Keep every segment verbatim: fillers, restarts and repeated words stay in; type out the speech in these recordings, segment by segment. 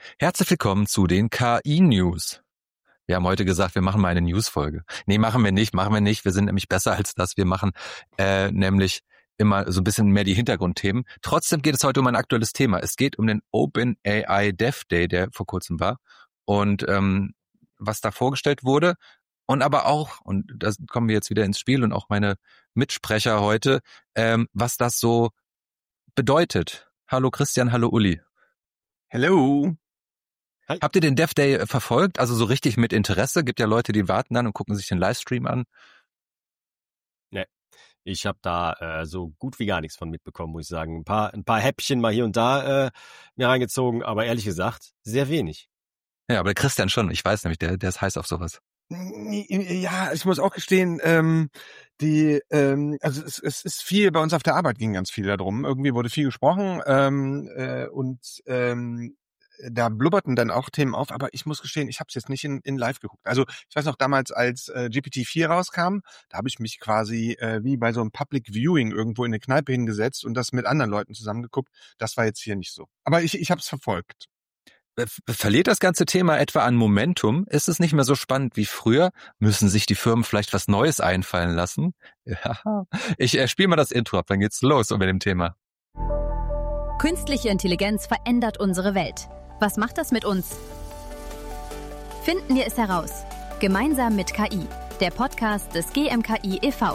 Herzlich willkommen zu den K I-News. Wir haben heute gesagt, wir machen mal eine News-Folge. Nee, machen wir nicht, machen wir nicht. Wir sind nämlich besser als das. Wir machen äh, nämlich immer so ein bisschen mehr die Hintergrundthemen. Trotzdem geht es heute um ein aktuelles Thema. Es geht um den OpenAI Dev Day, der vor kurzem war. Und ähm, was da vorgestellt wurde. Und aber auch, und da kommen wir jetzt wieder ins Spiel und auch meine Mitsprecher heute, ähm, was das so bedeutet. Hallo Christian, hallo Uli. Hello. Hi. Habt ihr den Dev Day verfolgt? Also so richtig mit Interesse? Gibt ja Leute, die warten dann und gucken sich den Livestream an. Nee, ich habe da äh, so gut wie gar nichts von mitbekommen, muss ich sagen. Ein paar, ein paar Häppchen mal hier und da äh, mir reingezogen, aber ehrlich gesagt, sehr wenig. Ja, aber der Christian schon. Ich weiß nämlich, der, der ist heiß auf sowas. Ja, ich muss auch gestehen, ähm, die, ähm, also es, es ist viel, bei uns auf der Arbeit ging ganz viel darum. Irgendwie wurde viel gesprochen ähm, äh, und ähm, da blubberten dann auch Themen auf, aber ich muss gestehen, ich habe es jetzt nicht in, in live geguckt. Also ich weiß noch damals, als äh, G P T vier rauskam, da habe ich mich quasi äh, wie bei so einem Public Viewing irgendwo in eine Kneipe hingesetzt und das mit anderen Leuten zusammengeguckt. Das war jetzt hier nicht so. Aber ich, ich habe es verfolgt. Verliert das ganze Thema etwa an Momentum? Ist es nicht mehr so spannend wie früher? Müssen sich die Firmen vielleicht was Neues einfallen lassen? Ja, ich äh, spiele mal das Intro ab, dann geht's los mit dem Thema. Künstliche Intelligenz verändert unsere Welt. Was macht das mit uns? Finden wir es heraus. Gemeinsam mit K I, der Podcast des G M K I e V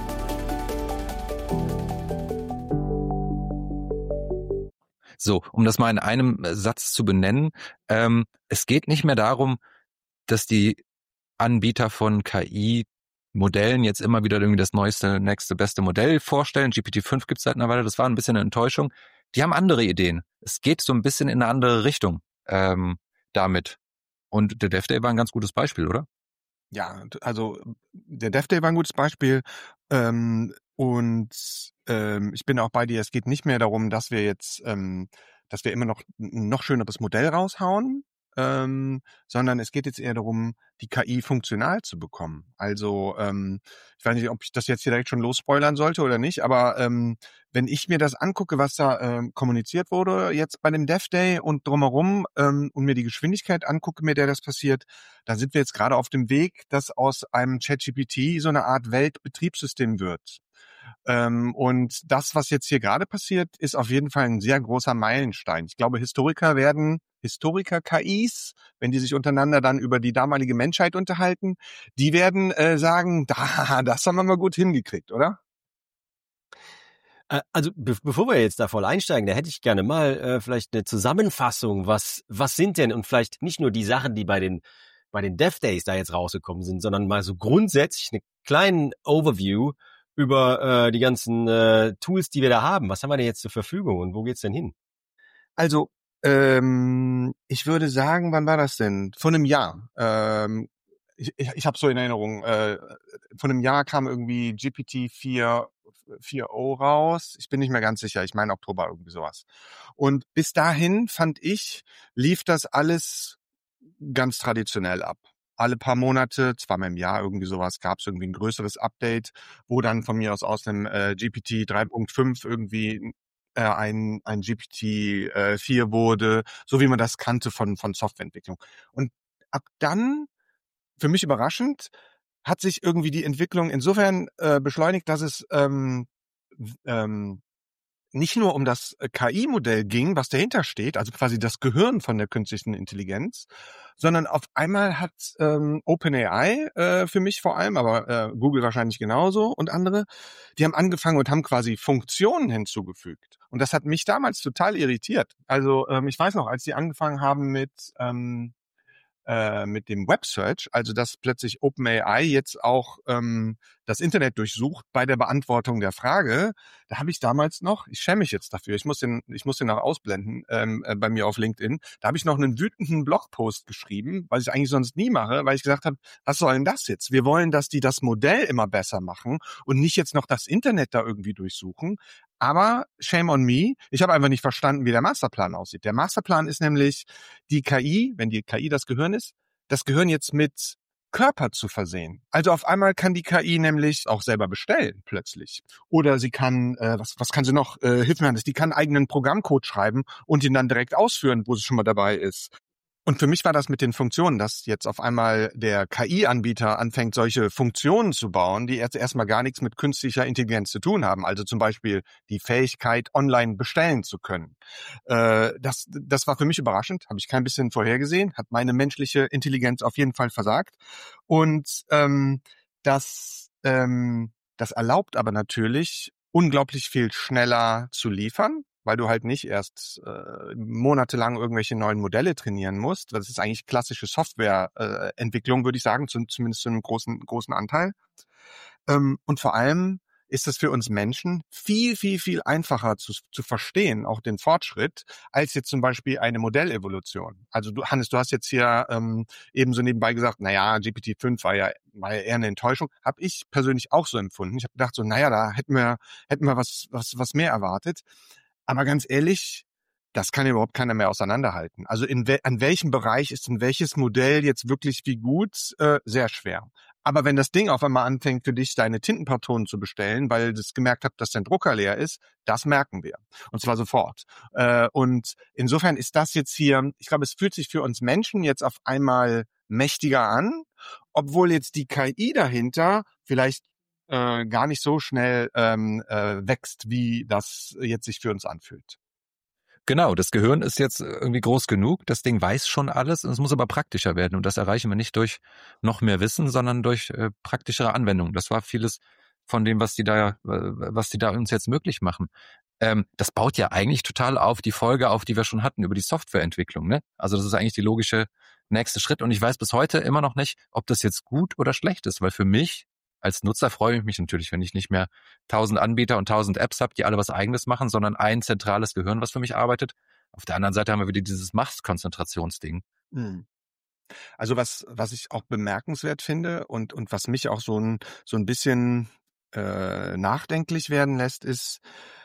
So, um das mal in einem Satz zu benennen, ähm, es geht nicht mehr darum, dass die Anbieter von K I-Modellen jetzt immer wieder irgendwie das neueste, nächste, beste Modell vorstellen. G P T fünf gibt es seit einer Weile, das war ein bisschen eine Enttäuschung. Die haben andere Ideen. Es geht so ein bisschen in eine andere Richtung ähm, damit. Und der Dev Day war ein ganz gutes Beispiel, oder? Ja, also der Dev Day war ein gutes Beispiel. Ähm, und ähm, ich bin auch bei dir, es geht nicht mehr darum, dass wir jetzt, ähm, dass wir immer noch ein noch schöneres Modell raushauen, ähm, sondern es geht jetzt eher darum, die K I funktional zu bekommen. Also ähm, ich weiß nicht, ob ich das jetzt direkt schon losspoilern sollte oder nicht, aber ähm, wenn ich mir das angucke, was da ähm, kommuniziert wurde jetzt bei dem Dev Day und drumherum ähm, und mir die Geschwindigkeit angucke, mit der das passiert, da sind wir jetzt gerade auf dem Weg, dass aus einem ChatGPT so eine Art Weltbetriebssystem wird. Ähm, und das, was jetzt hier gerade passiert, ist auf jeden Fall ein sehr großer Meilenstein. Ich glaube, Historiker werden, Historiker-K Is, wenn die sich untereinander dann über die damalige Menschheit unterhalten, die werden äh, sagen, da, das haben wir mal gut hingekriegt, oder? Also be- bevor wir jetzt da voll einsteigen, da hätte ich gerne mal äh, vielleicht eine Zusammenfassung. Was was sind denn, und vielleicht nicht nur die Sachen, die bei den bei den Dev Days da jetzt rausgekommen sind, sondern mal so grundsätzlich einen kleinen Overview über äh, die ganzen äh, Tools, die wir da haben. Was haben wir denn jetzt zur Verfügung und wo geht's denn hin? Also, ähm, ich würde sagen, wann war das denn? Vor einem Jahr. Ähm, ich ich, ich habe so in Erinnerung, äh, vor einem Jahr kam irgendwie G P T vier vier Punkt null raus. Ich bin nicht mehr ganz sicher. Ich meine Oktober, irgendwie sowas. Und bis dahin, fand ich, lief das alles ganz traditionell ab. Alle paar Monate, zweimal im Jahr, irgendwie sowas, gab es irgendwie ein größeres Update, wo dann von mir aus aus einem äh, G P T drei Punkt fünf irgendwie äh, ein ein G P T äh, vier wurde, so wie man das kannte von von Softwareentwicklung. Und ab dann, für mich überraschend, hat sich irgendwie die Entwicklung insofern äh, beschleunigt, dass es ähm, ähm, nicht nur um das K I-Modell ging, was dahinter steht, also quasi das Gehirn von der künstlichen Intelligenz, sondern auf einmal hat ähm, OpenAI äh, für mich vor allem, aber äh, Google wahrscheinlich genauso und andere, die haben angefangen und haben quasi Funktionen hinzugefügt. Und das hat mich damals total irritiert. Also ähm, ich weiß noch, als die angefangen haben mit ähm, äh, mit dem Web Search, also dass plötzlich OpenAI jetzt auch ähm, das Internet durchsucht bei der Beantwortung der Frage, da habe ich damals noch, ich schäme mich jetzt dafür, ich muss den, ich muss den noch ausblenden ähm, äh, bei mir auf LinkedIn, da habe ich noch einen wütenden Blogpost geschrieben, was ich eigentlich sonst nie mache, weil ich gesagt habe, was soll denn das jetzt? Wir wollen, dass die das Modell immer besser machen und nicht jetzt noch das Internet da irgendwie durchsuchen. Aber shame on me, ich habe einfach nicht verstanden, wie der Masterplan aussieht. Der Masterplan ist nämlich die K I, wenn die K I das Gehirn ist, das Gehirn jetzt mit Körper zu versehen. Also auf einmal kann die K I nämlich auch selber bestellen plötzlich. Oder sie kann, äh, was, was kann sie noch? Äh, hilf mir an das. Die kann eigenen Programmcode schreiben und ihn dann direkt ausführen, wo sie schon mal dabei ist. Und für mich war das mit den Funktionen, dass jetzt auf einmal der K I-Anbieter anfängt, solche Funktionen zu bauen, die jetzt erstmal gar nichts mit künstlicher Intelligenz zu tun haben. Also zum Beispiel die Fähigkeit, online bestellen zu können. Äh, das, das war für mich überraschend, habe ich kein bisschen vorhergesehen, hat meine menschliche Intelligenz auf jeden Fall versagt. Und ähm, das, ähm, das erlaubt aber natürlich, unglaublich viel schneller zu liefern, weil du halt nicht erst äh, monatelang irgendwelche neuen Modelle trainieren musst. Das ist eigentlich klassische Softwareentwicklung, äh, würde ich sagen, zu, zumindest zu einem großen großen Anteil. Ähm, und vor allem ist es für uns Menschen viel, viel, viel einfacher zu, zu verstehen, auch den Fortschritt, als jetzt zum Beispiel eine Modellevolution. Also du, Hannes, du hast jetzt hier ähm, eben so nebenbei gesagt, naja, G P T fünf war ja, war ja eher eine Enttäuschung. Habe ich persönlich auch so empfunden. Ich habe gedacht so, naja, da hätten wir, hätten wir was, was, was mehr erwartet. Aber ganz ehrlich, das kann überhaupt keiner mehr auseinanderhalten. Also in we- an welchem Bereich ist denn welches Modell jetzt wirklich wie gut? Äh, sehr schwer. Aber wenn das Ding auf einmal anfängt, für dich deine Tintenpatronen zu bestellen, weil es gemerkt hat, dass dein Drucker leer ist, das merken wir. Und zwar sofort. Äh, und insofern ist das jetzt hier, ich glaube, es fühlt sich für uns Menschen jetzt auf einmal mächtiger an, obwohl jetzt die K I dahinter vielleicht äh, gar nicht so schnell ähm, äh, wächst, wie das jetzt sich für uns anfühlt. Genau, das Gehirn ist jetzt irgendwie groß genug, das Ding weiß schon alles, und es muss aber praktischer werden, und das erreichen wir nicht durch noch mehr Wissen, sondern durch äh, praktischere Anwendungen. Das war vieles von dem, was die da, äh, was die da uns jetzt möglich machen. Ähm, das baut ja eigentlich total auf die Folge auf, die wir schon hatten über die Softwareentwicklung, ne? Also das ist eigentlich die logische nächste Schritt, und ich weiß bis heute immer noch nicht, ob das jetzt gut oder schlecht ist, weil für mich als Nutzer freue ich mich natürlich, wenn ich nicht mehr tausend Anbieter und tausend Apps habe, die alle was Eigenes machen, sondern ein zentrales Gehirn, was für mich arbeitet. Auf der anderen Seite haben wir wieder dieses Machtkonzentrationsding. Hm. Also was was ich auch bemerkenswert finde und und was mich auch so ein so ein bisschen äh, nachdenklich werden lässt, ist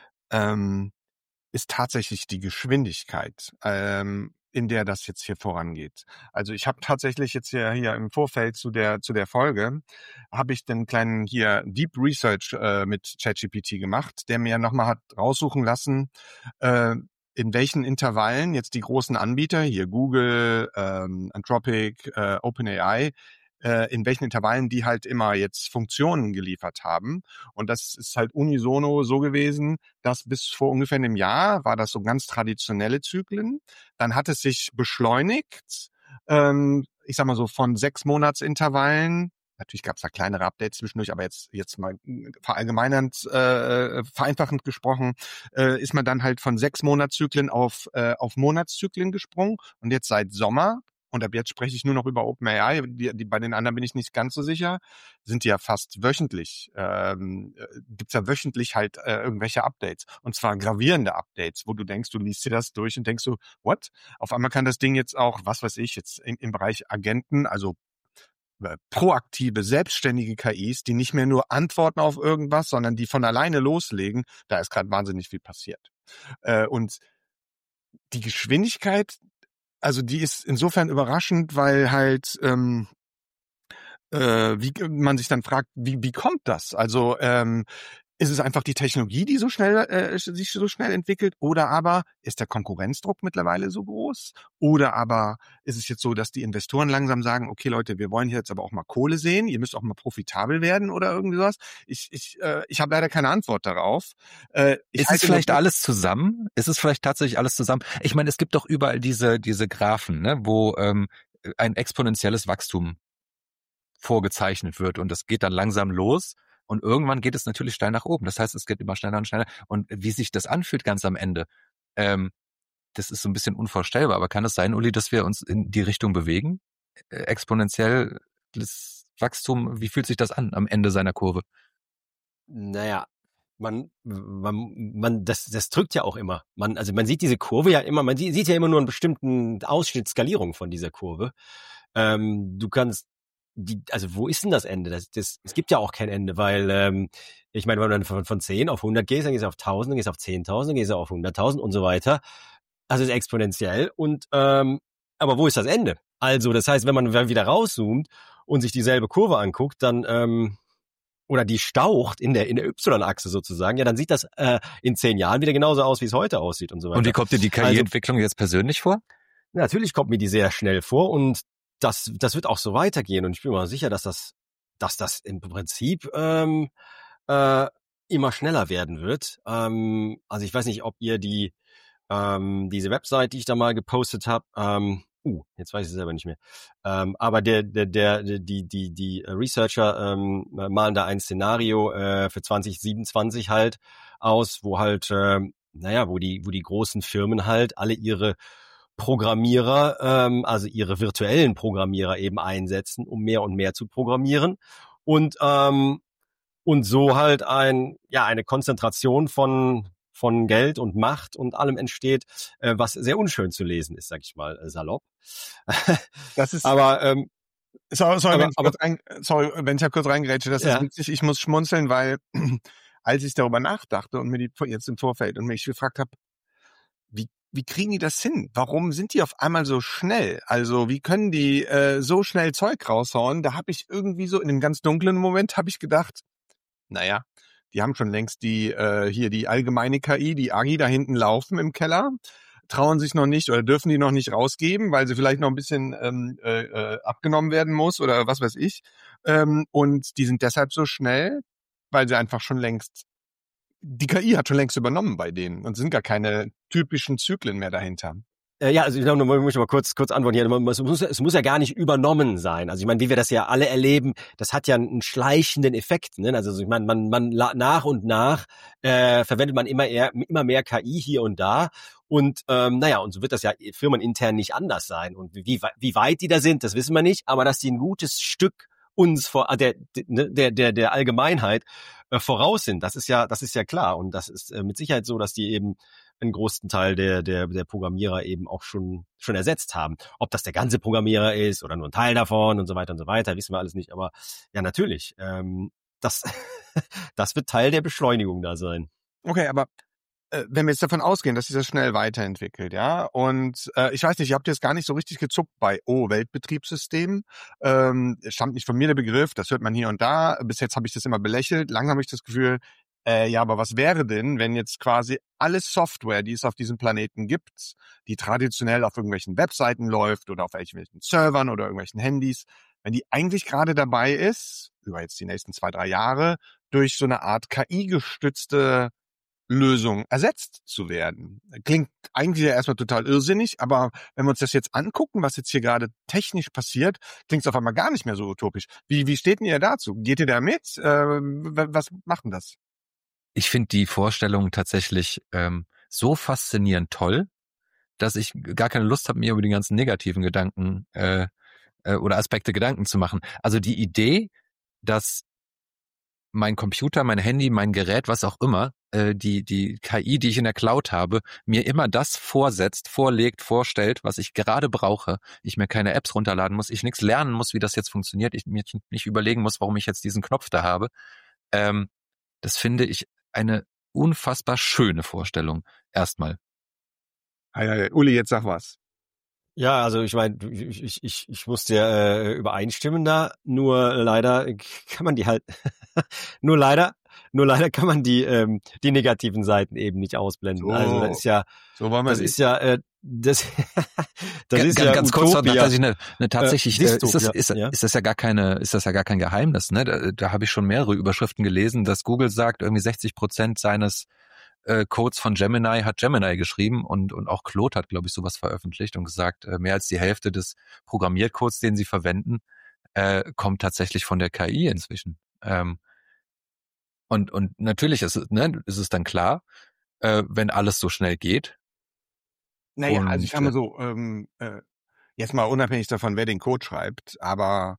ähm, ist tatsächlich die Geschwindigkeit, ähm, in der das jetzt hier vorangeht. Also ich habe tatsächlich jetzt hier, hier im Vorfeld zu der zu der Folge, habe ich den kleinen hier Deep Research äh, mit ChatGPT gemacht, der mir nochmal hat raussuchen lassen, äh, in welchen Intervallen jetzt die großen Anbieter, hier Google, ähm, Anthropic, äh, OpenAI, äh, in welchen Intervallen die halt immer jetzt Funktionen geliefert haben. Und das ist halt unisono so gewesen, dass bis vor ungefähr einem Jahr war das so ganz traditionelle Zyklen. Dann hat es sich beschleunigt, ähm, ich sag mal so von sechs Monatsintervallen. Natürlich gab es da kleinere Updates zwischendurch, aber jetzt jetzt mal verallgemeinernd, äh, vereinfachend gesprochen, äh, ist man dann halt von sechs Monatszyklen auf äh, auf Monatszyklen gesprungen, und jetzt seit Sommer, und ab jetzt spreche ich nur noch über OpenAI, die, die, bei den anderen bin ich nicht ganz so sicher, sind die ja fast wöchentlich, ähm, gibt's ja wöchentlich halt äh, irgendwelche Updates, und zwar gravierende Updates, wo du denkst, du liest dir das durch und denkst so, what? Auf einmal kann das Ding jetzt auch, was weiß ich, jetzt im, im Bereich Agenten, also proaktive, selbstständige K Is, die nicht mehr nur antworten auf irgendwas, sondern die von alleine loslegen, da ist gerade wahnsinnig viel passiert. Äh, und die Geschwindigkeit, also die ist insofern überraschend, weil halt ähm, äh, wie man sich dann fragt, wie wie kommt das? Also ähm, ist es einfach die Technologie, die so schnell äh, sich so schnell entwickelt, oder aber ist der Konkurrenzdruck mittlerweile so groß? Oder aber ist es jetzt so, dass die Investoren langsam sagen, okay Leute, wir wollen hier jetzt aber auch mal Kohle sehen, ihr müsst auch mal profitabel werden oder irgendwie sowas? Ich ich äh, ich habe leider keine Antwort darauf. Äh, ich ist es vielleicht alles zusammen? Ist es vielleicht tatsächlich alles zusammen? Ich meine, es gibt doch überall diese diese Graphen, ne, wo ähm, ein exponentielles Wachstum vorgezeichnet wird, und das geht dann langsam los. Und irgendwann geht es natürlich steil nach oben. Das heißt, es geht immer schneller und schneller. Und wie sich das anfühlt ganz am Ende, ähm, das ist so ein bisschen unvorstellbar. Aber kann es sein, Uli, dass wir uns in die Richtung bewegen? Äh, exponentielles Wachstum, wie fühlt sich das an am Ende seiner Kurve? Naja, man, man, man, das, das drückt ja auch immer. Man, also man sieht diese Kurve ja immer, man sieht ja immer nur einen bestimmten Ausschnitt, Skalierung von dieser Kurve. Ähm, du kannst Die, also wo ist denn das Ende? Das, das, es gibt ja auch kein Ende, weil ähm, ich meine, wenn du dann von, von zehn auf hundert gehst, dann gehst du auf tausend, dann gehst du auf zehntausend, dann gehst du auf hunderttausend und so weiter. Also es ist exponentiell. Und ähm, aber wo ist das Ende? Also das heißt, wenn man wieder rauszoomt und sich dieselbe Kurve anguckt, dann ähm, oder die staucht in der in der Y-Achse sozusagen, ja, dann sieht das äh, in zehn Jahren wieder genauso aus, wie es heute aussieht und so weiter. Und wie kommt dir die K I-Entwicklung also, jetzt persönlich vor? Natürlich kommt mir die sehr schnell vor und das das wird auch so weitergehen und ich bin mir sicher, dass das dass das im Prinzip ähm, äh, immer schneller werden wird. Ähm, also ich weiß nicht, ob ihr die ähm, diese Website, die ich da mal gepostet habe, ähm, uh, jetzt weiß ich es selber nicht mehr. Ähm, aber der, der, der, die, die, die Researcher ähm, malen da ein Szenario äh, für zwanzig siebenundzwanzig halt aus, wo halt, äh, naja, wo die, wo die großen Firmen halt alle ihre Programmierer, ähm, also ihre virtuellen Programmierer eben einsetzen, um mehr und mehr zu programmieren und ähm, und so halt ein, ja, eine Konzentration von von Geld und Macht und allem entsteht, äh, was sehr unschön zu lesen ist, sag ich mal, äh, salopp. Das ist, aber, ähm, sorry, sorry, aber, wenn ich aber, kurz rein, sorry, wenn ich da kurz reingrätsche, das ja. ist witzig, ich muss schmunzeln, weil als ich darüber nachdachte und mir die jetzt im Vorfeld und mich gefragt habe, wie wie kriegen die das hin? Warum sind die auf einmal so schnell? Also wie können die äh, so schnell Zeug raushauen? Da habe ich irgendwie so in einem ganz dunklen Moment habe ich gedacht, naja, die haben schon längst die äh, hier die allgemeine K I, die A G I da hinten laufen im Keller, trauen sich noch nicht oder dürfen die noch nicht rausgeben, weil sie vielleicht noch ein bisschen ähm, äh, abgenommen werden muss oder was weiß ich. Ähm, und die sind deshalb so schnell, weil sie einfach schon längst, die K I hat schon längst übernommen bei denen und sind gar keine typischen Zyklen mehr dahinter. Ja, also ich glaube, da muss ich mal kurz kurz antworten hier. Es muss, es muss ja gar nicht übernommen sein. Also ich meine, wie wir das ja alle erleben, das hat ja einen schleichenden Effekt. Ne? Also ich meine, man man nach und nach äh, verwendet man immer eher, immer mehr K I hier und da. Und ähm, naja, und so wird das ja firmenintern nicht anders sein. Und wie wie weit die da sind, das wissen wir nicht. Aber dass die ein gutes Stück uns vor der der der der Allgemeinheit äh, voraus sind, das ist ja das ist ja klar. Und das ist äh, mit Sicherheit so, dass die eben einen großen Teil der der der Programmierer eben auch schon schon ersetzt haben. Ob das der ganze Programmierer ist oder nur ein Teil davon und so weiter und so weiter, wissen wir alles nicht. Aber ja, natürlich, ähm, das das wird Teil der Beschleunigung da sein. Okay, aber äh, wenn wir jetzt davon ausgehen, dass sich das schnell weiterentwickelt, ja, und äh, ich weiß nicht, ihr habt jetzt gar nicht so richtig gezuckt bei oh, Weltbetriebssystem, ähm, stammt nicht von mir der Begriff, das hört man hier und da, bis jetzt habe ich das immer belächelt, langsam habe ich das Gefühl, Äh, ja, aber was wäre denn, wenn jetzt quasi alle Software, die es auf diesem Planeten gibt, die traditionell auf irgendwelchen Webseiten läuft oder auf irgendwelchen Servern oder irgendwelchen Handys, wenn die eigentlich gerade dabei ist, über jetzt die nächsten zwei, drei Jahre, durch so eine Art K I-gestützte Lösung ersetzt zu werden. Klingt eigentlich ja erstmal total irrsinnig, aber wenn wir uns das jetzt angucken, was jetzt hier gerade technisch passiert, klingt es auf einmal gar nicht mehr so utopisch. Wie, wie steht denn ihr dazu? Geht ihr da mit? Äh, was macht denn das? Ich finde die Vorstellung tatsächlich ähm, so faszinierend toll, dass ich gar keine Lust habe, mir über die ganzen negativen Gedanken äh, äh, oder Aspekte Gedanken zu machen. Also die Idee, dass mein Computer, mein Handy, mein Gerät, was auch immer, äh, die die K I, die ich in der Cloud habe, mir immer das vorsetzt, vorlegt, vorstellt, was ich gerade brauche. Ich mir keine Apps runterladen muss, ich nichts lernen muss, wie das jetzt funktioniert, ich mir nicht überlegen muss, warum ich jetzt diesen Knopf da habe. Ähm, das finde ich eine unfassbar schöne Vorstellung. Erstmal. Hey, hey, Uli, jetzt sag was. Ja, also ich meine, ich, ich, ich, ich muss dir äh, übereinstimmen da, nur leider kann man die halt, nur leider, nur leider kann man die ähm, die negativen Seiten eben nicht ausblenden. So, also das ist ja, so wollen wir das nicht. ist ja, äh, das, das G- ist ganz, ja ganz kurz, Utopia. tatsächlich eine, eine tatsächlich, äh, äh, ist das, Dystopia, ist, ja. ist das ja gar keine, ist das ja gar kein Geheimnis, ne? Da, da habe ich schon mehrere Überschriften gelesen, dass Google sagt, irgendwie sechzig Prozent seines äh, Codes von Gemini hat Gemini geschrieben und und auch Claude hat, glaube ich, sowas veröffentlicht und gesagt, äh, mehr als die Hälfte des Programmiercodes, den sie verwenden, äh, kommt tatsächlich von der K I inzwischen. Ähm, und und natürlich ist es, ne, ist es dann klar, äh, wenn alles so schnell geht. Naja, Und, also ich sag mal so, ähm, äh, jetzt mal unabhängig davon, wer den Code schreibt, aber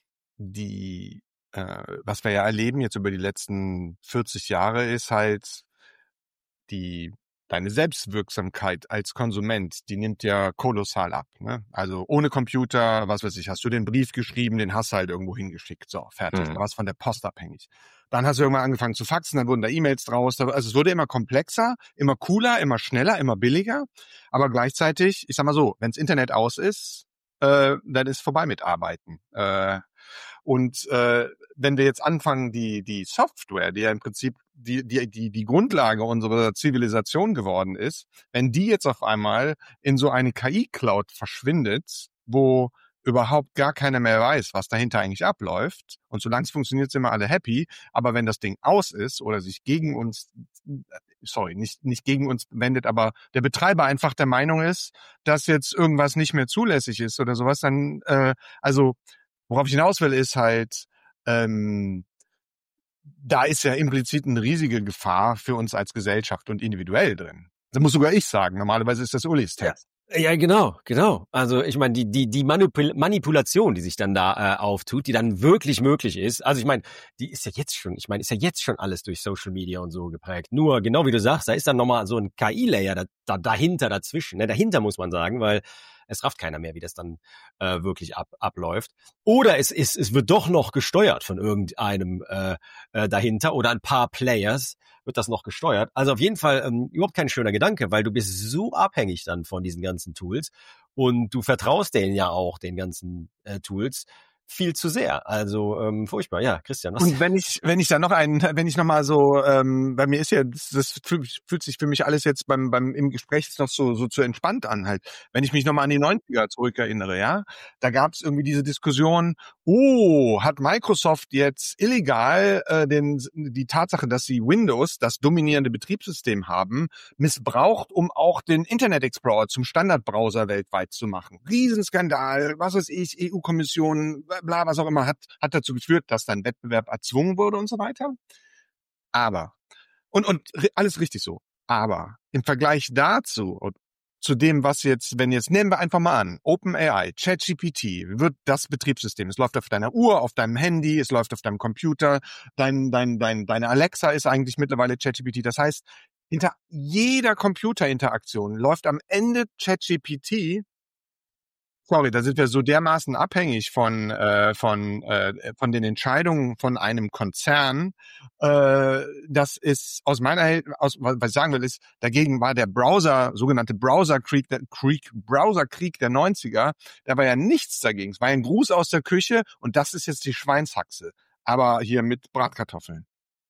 die, äh, was wir ja erleben jetzt über die letzten vierzig Jahre ist halt die, deine Selbstwirksamkeit als Konsument, die nimmt ja kolossal ab, ne? Also ohne Computer, was weiß ich, hast du den Brief geschrieben, den hast du halt irgendwo hingeschickt, so, fertig, Mhm. da warst von der Post abhängig. Dann hast du irgendwann angefangen zu faxen, dann wurden da E-Mails draus, also es wurde immer komplexer, immer cooler, immer schneller, immer billiger, aber gleichzeitig, ich sag mal so, wenns Internet aus ist, äh, dann ist vorbei mit Arbeiten. Äh, Und äh, wenn wir jetzt anfangen, die die Software, die ja im Prinzip die die die die Grundlage unserer Zivilisation geworden ist, wenn die jetzt auf einmal in so eine K I-Cloud verschwindet, wo überhaupt gar keiner mehr weiß, was dahinter eigentlich abläuft. Und solange es funktioniert, sind wir alle happy. Aber wenn das Ding aus ist oder sich gegen uns, sorry, nicht nicht gegen uns wendet, aber der Betreiber einfach der Meinung ist, dass jetzt irgendwas nicht mehr zulässig ist oder sowas, dann, äh, also worauf ich hinaus will, ist halt, ähm, da ist ja implizit eine riesige Gefahr für uns als Gesellschaft und individuell drin. Das muss sogar ich sagen. Normalerweise ist das Ulis Text. Ja, genau, genau. Also ich meine, die die die Manipul- Manipulation, die sich dann da äh, auftut, die dann wirklich möglich ist. Also ich meine, die ist ja jetzt schon, ich meine, ist ja jetzt schon alles durch Social Media und so geprägt. Nur genau wie du sagst, da ist dann nochmal so ein K I-Layer da, da, dahinter, dazwischen. Ne? Dahinter muss man sagen, weil es rafft keiner mehr, wie das dann äh, wirklich ab, abläuft. Oder es ist es wird doch noch gesteuert von irgendeinem äh, äh, dahinter oder ein paar Players wird das noch gesteuert. Also auf jeden Fall ähm, überhaupt kein schöner Gedanke, weil du bist so abhängig dann von diesen ganzen Tools und du vertraust denen ja auch, den ganzen äh, Tools, viel zu sehr. Also ähm, furchtbar. Ja, Christian. Was? Und wenn ich wenn ich da noch einen, wenn ich noch mal so, ähm, bei mir ist ja, das, das fühlt, fühlt sich für mich alles jetzt beim beim im Gespräch noch so so zu entspannt an halt. Wenn ich mich noch mal an die neunziger zurückerinnere, ja, da gab es irgendwie diese Diskussion, oh, hat Microsoft jetzt illegal äh, den die Tatsache, dass sie Windows, das dominierende Betriebssystem haben, missbraucht, um auch den Internet Explorer zum Standardbrowser weltweit zu machen. Riesenskandal, was weiß ich, E U-Kommission, bla, was auch immer, hat, hat dazu geführt, dass dann Wettbewerb erzwungen wurde und so weiter. Aber, und, und alles richtig so. Aber im Vergleich dazu, und zu dem, was jetzt, wenn jetzt, nehmen wir einfach mal an, OpenAI, ChatGPT, wird das Betriebssystem. Es läuft auf deiner Uhr, auf deinem Handy, es läuft auf deinem Computer, dein, dein, dein, deine Alexa ist eigentlich mittlerweile ChatGPT. Das heißt, hinter jeder Computerinteraktion läuft am Ende ChatGPT. Sorry, da sind wir so dermaßen abhängig von äh, von äh, von den Entscheidungen von einem Konzern. Äh, das ist aus meiner aus was ich sagen will ist, dagegen war der Browser sogenannte Browserkrieg der Krieg Browserkrieg der neunziger. Da war ja nichts dagegen. Es war ein Gruß aus der Küche und das ist jetzt die Schweinshaxe, aber hier mit Bratkartoffeln.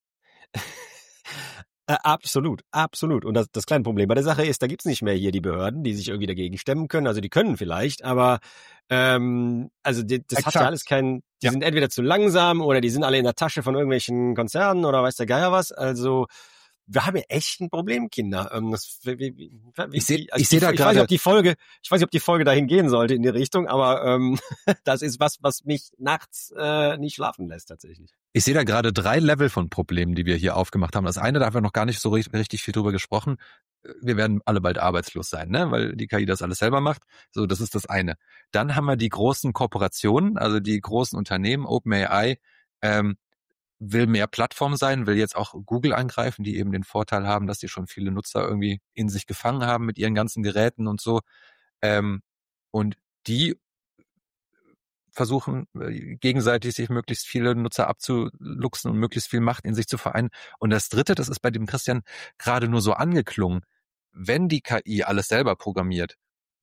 Äh, absolut, absolut. Und das, das kleine Problem bei der Sache ist, da gibt's nicht mehr hier die Behörden, die sich irgendwie dagegen stemmen können. Also die können vielleicht, aber ähm, also die, das Exakt. hat ja alles kein, die Ja. sind entweder zu langsam oder die sind alle in der Tasche von irgendwelchen Konzernen oder weiß der Geier was. Also wir haben ja echt ein Problem, Kinder. Ähm, das, wie, wie, wie, Ich sehe also ich seh da ich weiß nicht, gerade, ob die Folge, ich weiß nicht, ob die Folge dahin gehen sollte in die Richtung, aber ähm, das ist was, was mich nachts äh, nicht schlafen lässt tatsächlich. ich sehe da gerade drei Level von Problemen, die wir hier aufgemacht haben. Das eine, da haben wir noch gar nicht so richtig, richtig viel drüber gesprochen. Wir werden alle bald arbeitslos sein, ne, weil die K I das alles selber macht. So, das ist das eine. Dann haben wir die großen Kooperationen, also die großen Unternehmen, OpenAI, ähm, will mehr Plattform sein, will jetzt auch Google angreifen, die eben den Vorteil haben, dass die schon viele Nutzer irgendwie in sich gefangen haben mit ihren ganzen Geräten und so. Ähm, und die versuchen äh, gegenseitig sich möglichst viele Nutzer abzuluxen und möglichst viel Macht in sich zu vereinen. Und das Dritte, das ist bei dem Christian gerade nur so angeklungen, wenn die K I alles selber programmiert,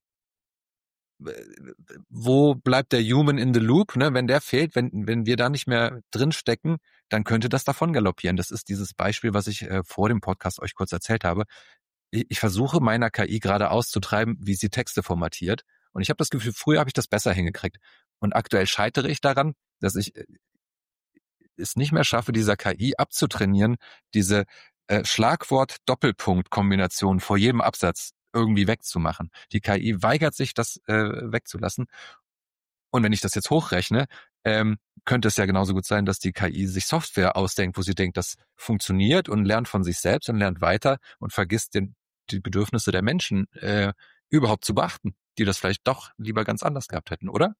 wo bleibt der Human in the Loop, ne? Wenn der fehlt, wenn wenn wir da nicht mehr drinstecken, dann könnte das davon galoppieren. Das ist dieses Beispiel, was ich äh, vor dem Podcast euch kurz erzählt habe. Ich, ich versuche meiner K I gerade auszutreiben, wie sie Texte formatiert. Und ich habe das Gefühl, früher habe ich das besser hingekriegt. Und aktuell scheitere ich daran, dass ich äh, es nicht mehr schaffe, dieser K I abzutrainieren, diese äh, Schlagwort-Doppelpunkt-Kombination vor jedem Absatz irgendwie wegzumachen. Die K I weigert sich, das äh, wegzulassen. Und wenn ich das jetzt hochrechne, ähm, könnte es ja genauso gut sein, dass die K I sich Software ausdenkt, wo sie denkt, das funktioniert und lernt von sich selbst und lernt weiter und vergisst den, die Bedürfnisse der Menschen äh, überhaupt zu beachten, die das vielleicht doch lieber ganz anders gehabt hätten, oder?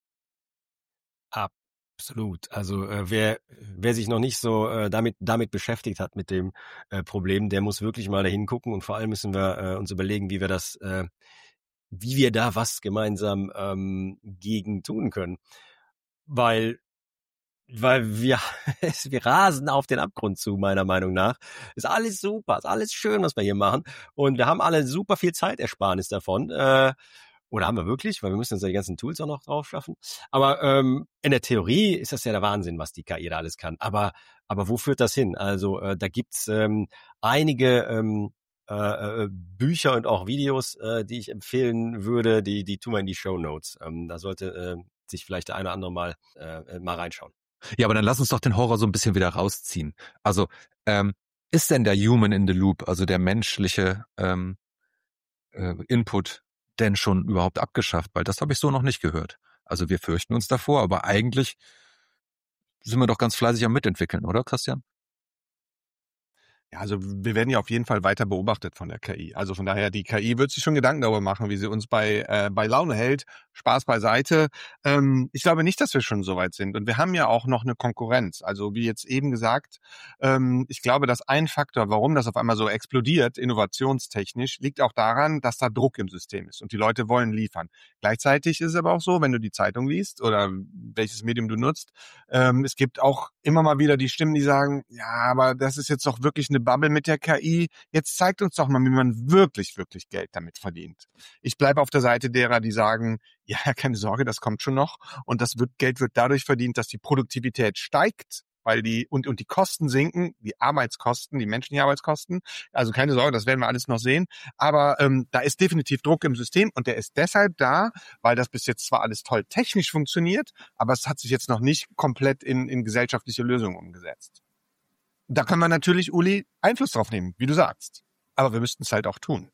Absolut. Also äh, wer wer sich noch nicht so äh, damit damit beschäftigt hat mit dem äh, Problem, der muss wirklich mal dahin gucken und vor allem müssen wir äh, uns überlegen, wie wir das, äh, wie wir da was gemeinsam ähm, gegen tun können, weil weil wir wir rasen auf den Abgrund zu, meiner Meinung nach. Ist alles super, ist alles schön, was wir hier machen und wir haben alle super viel Zeitersparnis davon. Äh, Oder haben wir wirklich? Weil wir müssen uns ja die ganzen Tools auch noch drauf schaffen. Aber ähm, in der Theorie ist das ja der Wahnsinn, was die K I da alles kann. Aber aber wo führt das hin? Also äh, da gibt's ähm, einige ähm, äh, Bücher und auch Videos, äh, die ich empfehlen würde. Die die tun wir in die Shownotes. Ähm, da sollte äh, sich vielleicht der eine oder andere mal äh, mal reinschauen. Ja, aber dann lass uns doch den Horror so ein bisschen wieder rausziehen. Also ähm, ist denn der Human in the Loop, also der menschliche ähm, äh, Input, denn schon überhaupt abgeschafft? Weil das habe ich so noch nicht gehört. Also wir fürchten uns davor, aber eigentlich sind wir doch ganz fleißig am Mitentwickeln, oder Christian? Ja, also wir werden ja auf jeden Fall weiter beobachtet von der K I. Also von daher, die K I wird sich schon Gedanken darüber machen, wie sie uns bei äh, bei Laune hält. Spaß beiseite. Ähm, ich glaube nicht, dass wir schon so weit sind. Und wir haben ja auch noch eine Konkurrenz. Also wie jetzt eben gesagt, ähm, ich glaube, dass ein Faktor, warum das auf einmal so explodiert, innovationstechnisch, liegt auch daran, dass da Druck im System ist und die Leute wollen liefern. Gleichzeitig ist es aber auch so, wenn du die Zeitung liest oder welches Medium du nutzt, ähm, es gibt auch immer mal wieder die Stimmen, die sagen, ja, aber das ist jetzt doch wirklich eine Bubble mit der K I. Jetzt zeigt uns doch mal, wie man wirklich, wirklich Geld damit verdient. Ich bleibe auf der Seite derer, die sagen, ja, keine Sorge, das kommt schon noch. Und das wird, Geld wird dadurch verdient, dass die Produktivität steigt, weil die, und, und die Kosten sinken, die Arbeitskosten, die menschlichen Arbeitskosten. Also keine Sorge, das werden wir alles noch sehen. Aber ähm, da ist definitiv Druck im System und der ist deshalb da, weil das bis jetzt zwar alles toll technisch funktioniert, aber es hat sich jetzt noch nicht komplett in, in gesellschaftliche Lösungen umgesetzt. Da kann man natürlich, Uli, Einfluss drauf nehmen, wie du sagst. Aber wir müssten es halt auch tun.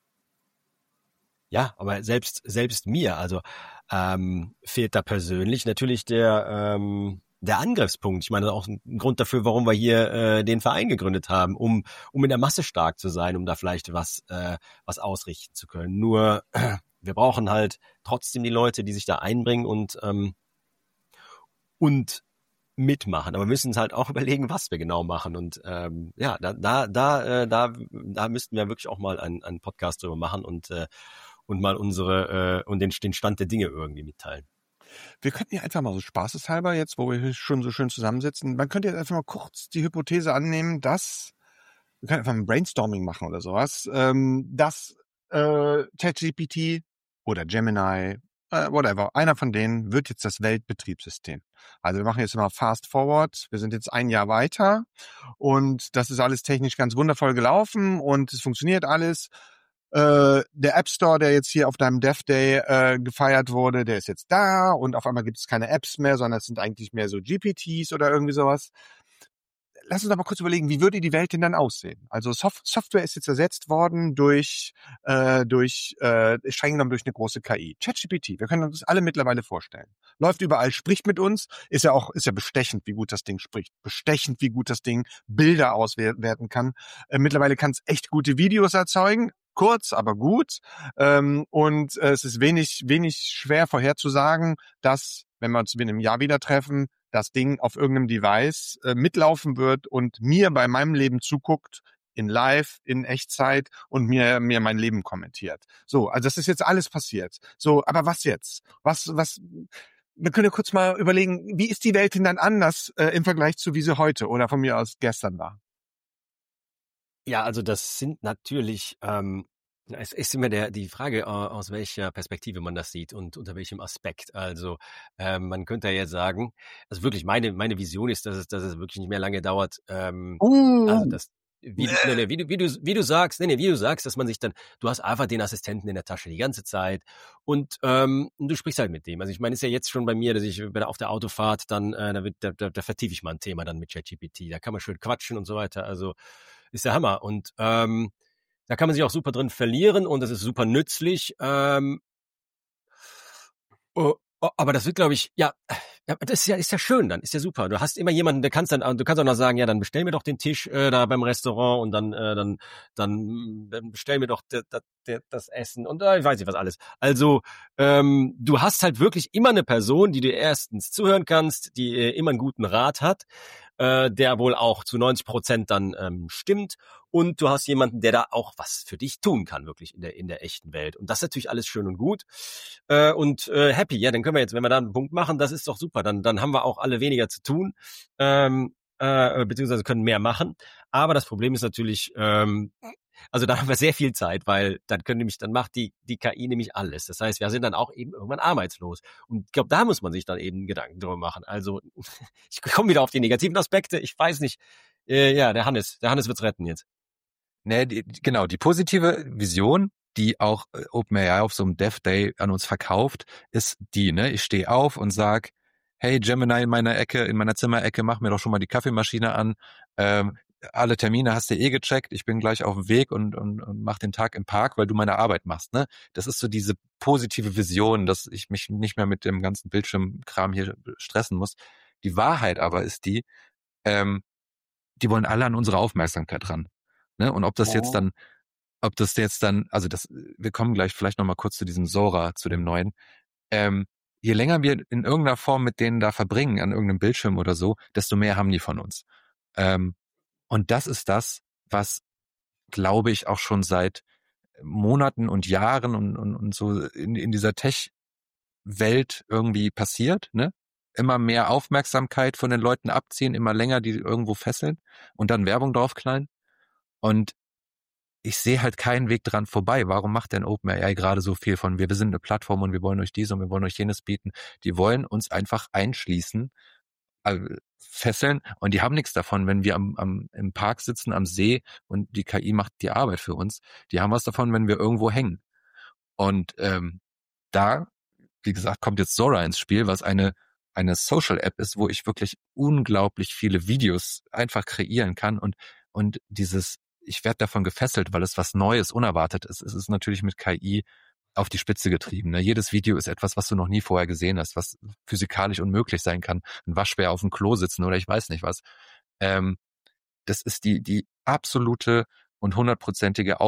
Ja, aber selbst selbst mir, also ähm, fehlt da persönlich natürlich der ähm, der Angriffspunkt. Ich meine, auch ein Grund dafür, warum wir hier äh, den Verein gegründet haben, um um in der Masse stark zu sein, um da vielleicht was äh, was ausrichten zu können. Nur äh, wir brauchen halt trotzdem die Leute, die sich da einbringen und ähm, und mitmachen, aber wir müssen uns halt auch überlegen, was wir genau machen und ähm, ja, da da da äh, da da müssten wir wirklich auch mal einen, einen Podcast drüber machen und äh, und mal unsere äh, und den, den Stand der Dinge irgendwie mitteilen. Wir könnten ja einfach mal so spaßeshalber jetzt, wo wir hier schon so schön zusammensitzen, man könnte jetzt einfach mal kurz die Hypothese annehmen, dass wir können einfach ein Brainstorming machen oder sowas, ähm, dass äh, ChatGPT oder Gemini Uh, whatever. Einer von denen wird jetzt das Weltbetriebssystem. Also wir machen jetzt mal fast forward. Wir sind jetzt ein Jahr weiter und das ist alles technisch ganz wundervoll gelaufen und es funktioniert alles. Uh, der App Store, der jetzt hier auf deinem Dev Day uh, gefeiert wurde, der ist jetzt da und auf einmal gibt es keine Apps mehr, sondern es sind eigentlich mehr so G P Ts oder irgendwie sowas. Lass uns aber kurz überlegen, wie würde die Welt denn dann aussehen? Also Soft- Software ist jetzt ersetzt worden durch äh, durch äh, streng genommen durch eine große K I. ChatGPT, wir können uns das alle mittlerweile vorstellen. Läuft überall, spricht mit uns, ist ja auch ist ja bestechend, wie gut das Ding spricht. Bestechend, wie gut das Ding Bilder auswerten kann. Äh, mittlerweile kann es echt gute Videos erzeugen. Kurz, aber gut. Ähm, und äh, es ist wenig wenig schwer vorherzusagen, dass, wenn wir uns in einem Jahr wieder treffen, das Ding auf irgendeinem Device äh, mitlaufen wird und mir bei meinem Leben zuguckt, in live, in Echtzeit und mir mir mein Leben kommentiert. So, also das ist jetzt alles passiert. So, aber was jetzt? Was, was, wir können ja kurz mal überlegen, wie ist die Welt denn dann anders äh, im Vergleich zu wie sie heute oder von mir aus gestern war? Ja, also das sind natürlich, ähm, es ist immer der, die Frage, aus welcher Perspektive man das sieht und unter welchem Aspekt. Also ähm, man könnte ja jetzt sagen, also wirklich meine meine Vision ist, dass es, dass es wirklich nicht mehr lange dauert. Ähm, Uh. Also das, wie, nee, nee, wie, du, wie, du, wie du sagst, nee, nee, wie du sagst, dass man sich dann, du hast einfach den Assistenten in der Tasche die ganze Zeit und ähm, du sprichst halt mit dem. Also ich meine, ist ja jetzt schon bei mir, dass ich auf der Autofahrt dann, äh, da, wird, da, da, da vertiefe ich mal ein Thema dann mit ChatGPT. Da kann man schön quatschen und so weiter. Also ist der Hammer. Und ähm, da kann man sich auch super drin verlieren und das ist super nützlich. Ähm, oh, oh, aber das wird, glaube ich, ja, ja, das ist ja, ist ja schön dann, ist ja super. Du hast immer jemanden, der kannst dann, du kannst auch noch sagen, ja, dann bestell mir doch den Tisch äh, da beim Restaurant und dann, äh, dann, dann, dann bestell mir doch de, de, de, das Essen und äh, ich weiß nicht was alles. Also ähm, du hast halt wirklich immer eine Person, die dir erstens zuhören kannst, die äh, immer einen guten Rat hat, äh, der wohl auch zu neunzig Prozent dann ähm, stimmt. Und du hast jemanden, der da auch was für dich tun kann, wirklich in der in der echten Welt. Und das ist natürlich alles schön und gut. Äh, und äh, happy, ja, dann können wir jetzt, wenn wir da einen Punkt machen, das ist doch super. Dann dann haben wir auch alle weniger zu tun. Ähm, äh, beziehungsweise können mehr machen. Aber das Problem ist natürlich, ähm, also da haben wir sehr viel Zeit, weil dann können nämlich, dann macht die, die K I nämlich alles. Das heißt, wir sind dann auch eben irgendwann arbeitslos. Und ich glaube, da muss man sich dann eben Gedanken drüber machen. Also ich komme wieder auf die negativen Aspekte. Ich weiß nicht. Äh, ja, der Hannes, der Hannes wird's retten jetzt. Nee, die, genau, die positive Vision, die auch äh, OpenAI auf so einem Dev Day an uns verkauft, ist die, ne? Ich stehe auf und sag, hey Gemini in meiner Ecke, in meiner Zimmerecke, mach mir doch schon mal die Kaffeemaschine an. Ähm, alle Termine hast du eh gecheckt, ich bin gleich auf dem Weg und, und, und mach den Tag im Park, weil du meine Arbeit machst, ne? Das ist so diese positive Vision, dass ich mich nicht mehr mit dem ganzen Bildschirmkram hier stressen muss. Die Wahrheit aber ist die, ähm, die wollen alle an unsere Aufmerksamkeit ran. Ne? Und ob das jetzt dann, ob das jetzt dann, also das, wir kommen gleich vielleicht nochmal kurz zu diesem Sora, zu dem neuen. Ähm, je länger wir in irgendeiner Form mit denen da verbringen, an irgendeinem Bildschirm oder so, desto mehr haben die von uns. Ähm, und das ist das, was, glaube ich, auch schon seit Monaten und Jahren und, und, und so in, in dieser Tech-Welt irgendwie passiert, ne? Immer mehr Aufmerksamkeit von den Leuten abziehen, immer länger die irgendwo fesseln und dann Werbung draufknallen. Und ich sehe halt keinen Weg dran vorbei. Warum macht denn OpenAI gerade so viel von, wir, wir sind eine Plattform und wir wollen euch dies und wir wollen euch jenes bieten? Die wollen uns einfach einschließen, äh, fesseln und die haben nichts davon, wenn wir am, am im Park sitzen, am See und die K I macht die Arbeit für uns. Die haben was davon, wenn wir irgendwo hängen. Und ähm, da, wie gesagt, kommt jetzt Sora ins Spiel, was eine eine Social-App ist, wo ich wirklich unglaublich viele Videos einfach kreieren kann und und dieses, ich werde davon gefesselt, weil es was Neues, unerwartet ist. Es ist natürlich mit K I auf die Spitze getrieben. Ne? Jedes Video ist etwas, was du noch nie vorher gesehen hast, was physikalisch unmöglich sein kann. Ein Waschbär auf dem Klo sitzen oder ich weiß nicht was. Ähm, das ist die die absolute und hundertprozentige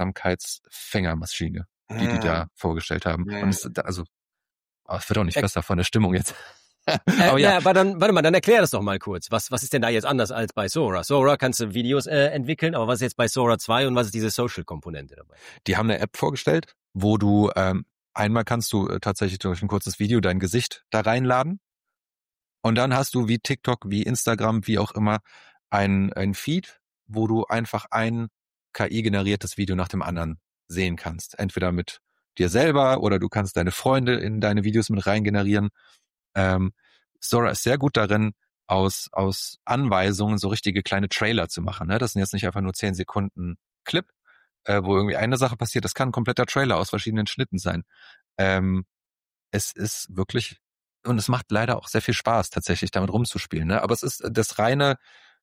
Aufmerksamkeitsfängermaschine, die die da vorgestellt haben. Ja. Und es, also, oh, es wird auch nicht Äh, besser von der Stimmung jetzt. Äh, Aber ja, ja, aber dann, warte mal, dann erklär das doch mal kurz. Was, was ist denn da jetzt anders als bei Sora? Sora kannst du Videos äh, entwickeln, aber was ist jetzt bei Sora zwei und was ist diese Social-Komponente dabei? die haben eine App vorgestellt, wo du ähm, einmal kannst du äh, tatsächlich durch ein kurzes Video dein Gesicht da reinladen und dann hast du wie TikTok, wie Instagram, wie auch immer ein, ein Feed, wo du einfach ein K I-generiertes Video nach dem anderen sehen kannst. Entweder mit dir selber oder du kannst deine Freunde in deine Videos mit rein generieren. Ähm, Sora ist sehr gut darin, aus aus Anweisungen so richtige kleine Trailer zu machen. Ne? Das sind jetzt nicht einfach nur zehn Sekunden Clip, äh, wo irgendwie eine Sache passiert. Das kann ein kompletter Trailer aus verschiedenen Schnitten sein. Ähm, es ist wirklich, und es macht leider auch sehr viel Spaß, tatsächlich damit rumzuspielen. Ne? Aber es ist das reine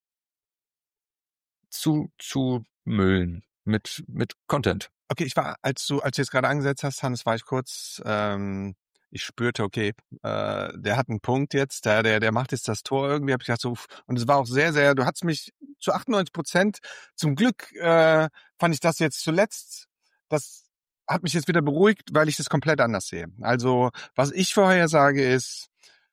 zu zu müllen mit mit Content. Okay, ich war, als du, als du jetzt gerade angesetzt hast, Hannes, war ich kurz, ähm, ich spürte, okay, äh, der hat einen Punkt jetzt, der, der, der macht jetzt das Tor irgendwie, hab ich gedacht so, uff. Und es war auch sehr, sehr, du hattest mich zu achtundneunzig Prozent, zum Glück äh, fand ich das jetzt zuletzt, das hat mich jetzt wieder beruhigt, weil ich das komplett anders sehe. Also, was ich vorher sage ist,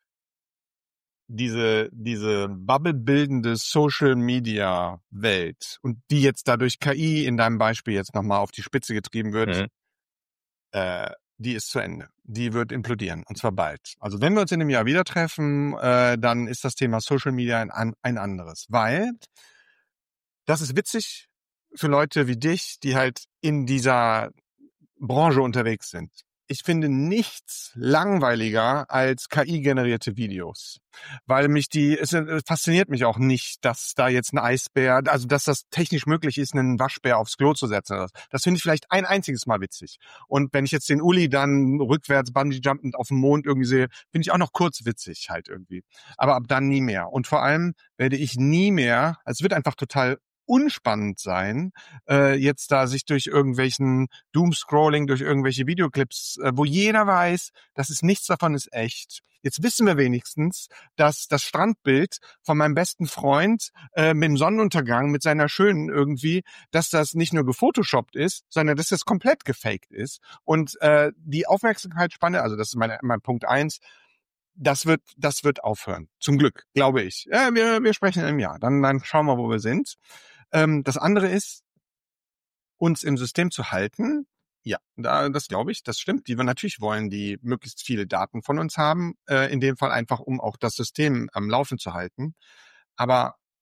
diese diese bubble-bildende Social-Media-Welt und die jetzt dadurch K I in deinem Beispiel jetzt nochmal auf die Spitze getrieben wird, Mhm. äh, die ist zu Ende. Die wird implodieren und zwar bald. Also wenn wir uns in einem Jahr wieder treffen, äh, dann ist das Thema Social Media ein, an- ein anderes, weil das ist witzig für Leute wie dich, die halt in dieser Branche unterwegs sind. Ich finde nichts langweiliger als K I-generierte Videos, weil mich die, es äh, fasziniert mich auch nicht, dass da jetzt ein Eisbär, also dass das technisch möglich ist, einen Waschbär aufs Klo zu setzen. oder so. Das finde ich vielleicht ein einziges Mal witzig. Und wenn ich jetzt den Uli dann rückwärts Bungee-Jumpend auf dem Mond irgendwie sehe, finde ich auch noch kurz witzig halt irgendwie. Aber ab dann nie mehr. Und vor allem werde ich nie mehr, also es wird einfach total unspannend sein, äh, jetzt da sich durch irgendwelchen Doomscrolling, durch irgendwelche Videoclips, äh, wo jeder weiß, dass es nichts davon ist echt. Jetzt wissen wir wenigstens, dass das Strandbild von meinem besten Freund äh, mit dem Sonnenuntergang, mit seiner schönen irgendwie, dass das nicht nur gefotoshoppt ist, sondern dass das komplett gefaked ist. Und äh, die Aufmerksamkeitsspanne, also das ist mein, mein Punkt eins, das wird, das wird aufhören. Zum Glück, glaube ich. Ja, wir, wir sprechen in einem Jahr. Dann, dann schauen wir, wo wir sind. Ähm, das andere ist, uns im System zu halten. Ja, da, das glaube ich, das stimmt. Die wir natürlich wollen, die möglichst viele Daten von uns haben. Äh, in dem Fall einfach, um auch das System am Laufen zu halten. Aber